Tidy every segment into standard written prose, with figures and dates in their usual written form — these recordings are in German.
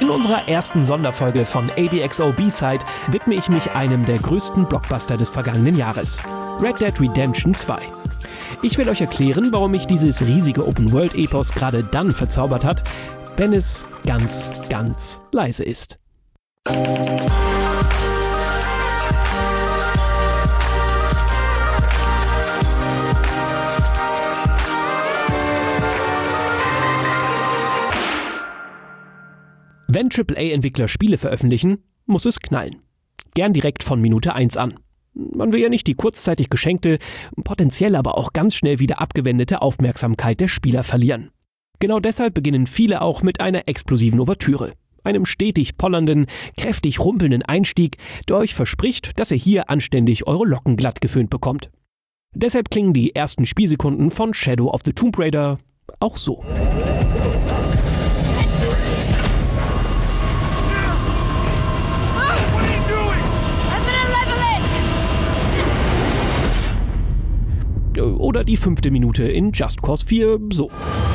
In unserer ersten Sonderfolge von ADXO B-Side widme ich mich einem der größten Blockbuster des vergangenen Jahres: Red Dead Redemption 2. Ich will euch erklären, warum mich dieses riesige Open-World-Epos gerade dann verzaubert hat, wenn es ganz, ganz leise ist. Wenn AAA-Entwickler Spiele veröffentlichen, muss es knallen. Gern direkt von Minute 1 an. Man will ja nicht die kurzzeitig geschenkte, potenziell aber auch ganz schnell wieder abgewendete Aufmerksamkeit der Spieler verlieren. Genau deshalb beginnen viele auch mit einer explosiven Ouvertüre. Einem stetig pollernden, kräftig rumpelnden Einstieg, der euch verspricht, dass ihr hier anständig eure Locken glatt geföhnt bekommt. Deshalb klingen die ersten Spielsekunden von Shadow of the Tomb Raider auch so. Oder die 5. Minute in Just Cause 4 so.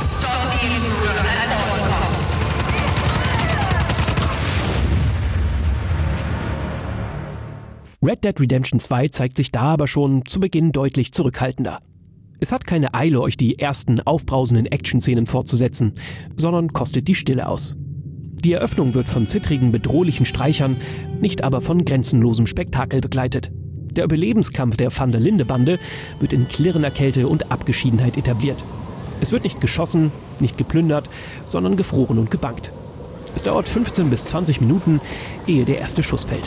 Red Dead Redemption 2 zeigt sich da aber schon zu Beginn deutlich zurückhaltender. Es hat keine Eile, euch die ersten aufbrausenden Action-Szenen fortzusetzen, sondern kostet die Stille aus. Die Eröffnung wird von zittrigen, bedrohlichen Streichern, nicht aber von grenzenlosem Spektakel begleitet. Der Überlebenskampf der Van der Linde-Bande wird in klirrender Kälte und Abgeschiedenheit etabliert. Es wird nicht geschossen, nicht geplündert, sondern gefroren und gebankt. Es dauert 15 bis 20 Minuten, ehe der erste Schuss fällt.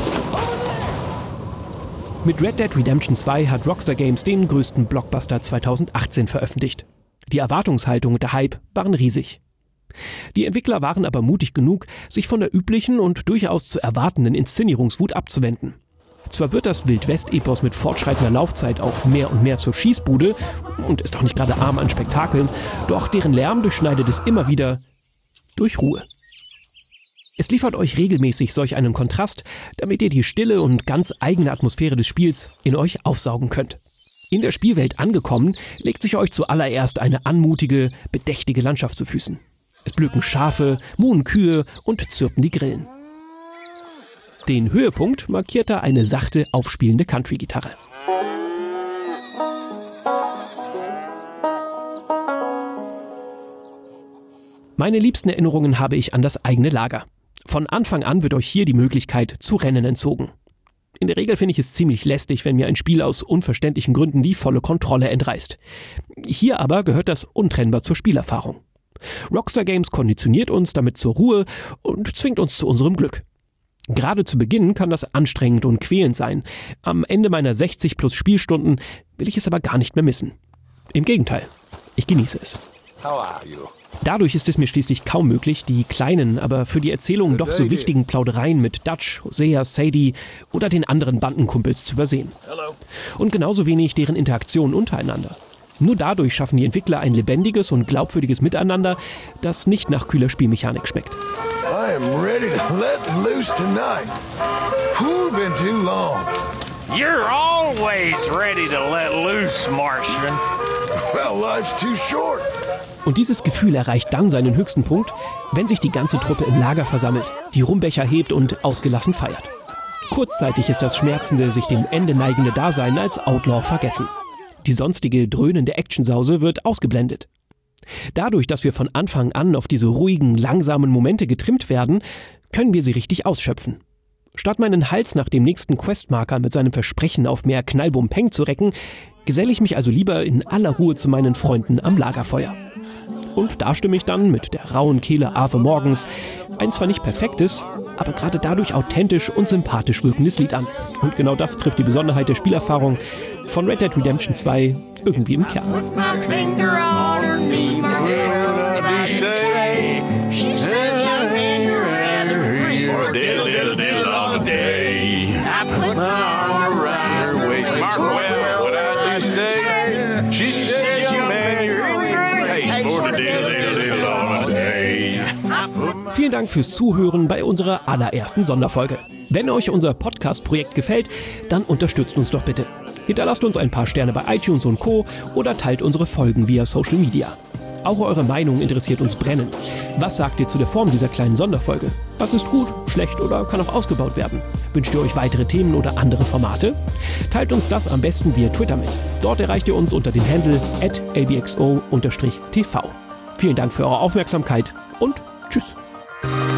Mit Red Dead Redemption 2 hat Rockstar Games den größten Blockbuster 2018 veröffentlicht. Die Erwartungshaltung und der Hype waren riesig. Die Entwickler waren aber mutig genug, sich von der üblichen und durchaus zu erwartenden Inszenierungswut abzuwenden. Zwar wird das Wild-West-Epos mit fortschreitender Laufzeit auch mehr und mehr zur Schießbude und ist auch nicht gerade arm an Spektakeln, doch deren Lärm durchschneidet es immer wieder durch Ruhe. Es liefert euch regelmäßig solch einen Kontrast, damit ihr die stille und ganz eigene Atmosphäre des Spiels in euch aufsaugen könnt. In der Spielwelt angekommen, legt sich euch zuallererst eine anmutige, bedächtige Landschaft zu Füßen. Es blöken Schafe, muhen Kühe und zirpen die Grillen. Den Höhepunkt markiert da eine sachte, aufspielende Country-Gitarre. Meine liebsten Erinnerungen habe ich an das eigene Lager. Von Anfang an wird euch hier die Möglichkeit zu Rennen entzogen. In der Regel finde ich es ziemlich lästig, wenn mir ein Spiel aus unverständlichen Gründen die volle Kontrolle entreißt. Hier aber gehört das untrennbar zur Spielerfahrung. Rockstar Games konditioniert uns damit zur Ruhe und zwingt uns zu unserem Glück. Gerade zu Beginn kann das anstrengend und quälend sein. Am Ende meiner 60 plus Spielstunden will ich es aber gar nicht mehr missen. Im Gegenteil, ich genieße es. Dadurch ist es mir schließlich kaum möglich, die kleinen, aber für die Erzählung doch so wichtigen Plaudereien mit Dutch, Hosea, Sadie oder den anderen Bandenkumpels zu übersehen. Und genauso wenig deren Interaktion untereinander. Nur dadurch schaffen die Entwickler ein lebendiges und glaubwürdiges Miteinander, das nicht nach kühler Spielmechanik schmeckt. I am ready to let loose tonight. Been too long. You're always ready to let loose, Martian. Well, life's too short. Und dieses Gefühl erreicht dann seinen höchsten Punkt, wenn sich die ganze Truppe im Lager versammelt, die Rumbecher hebt und ausgelassen feiert. Kurzzeitig ist das schmerzende, sich dem Ende neigende Dasein als Outlaw vergessen. Die sonstige dröhnende Actionsause wird ausgeblendet. Dadurch, dass wir von Anfang an auf diese ruhigen, langsamen Momente getrimmt werden, können wir sie richtig ausschöpfen. Statt meinen Hals nach dem nächsten Questmarker mit seinem Versprechen auf mehr Knallbum-Peng zu recken, geselle ich mich also lieber in aller Ruhe zu meinen Freunden am Lagerfeuer. Und da stimme ich dann mit der rauen Kehle Arthur Morgans ein zwar nicht perfektes, aber gerade dadurch authentisch und sympathisch wirkendes Lied an. Und genau das trifft die Besonderheit der Spielerfahrung von Red Dead Redemption 2 irgendwie im Kern. Vielen Dank fürs Zuhören bei unserer allerersten Sonderfolge. Wenn euch unser Podcast-Projekt gefällt, dann unterstützt uns doch bitte. Hinterlasst uns ein paar Sterne bei iTunes und Co. oder teilt unsere Folgen via Social Media. Auch eure Meinung interessiert uns brennend. Was sagt ihr zu der Form dieser kleinen Sonderfolge? Was ist gut, schlecht oder kann auch ausgebaut werden? Wünscht ihr euch weitere Themen oder andere Formate? Teilt uns das am besten via Twitter mit. Dort erreicht ihr uns unter dem Handle @abxo_tv. Vielen Dank für eure Aufmerksamkeit und tschüss.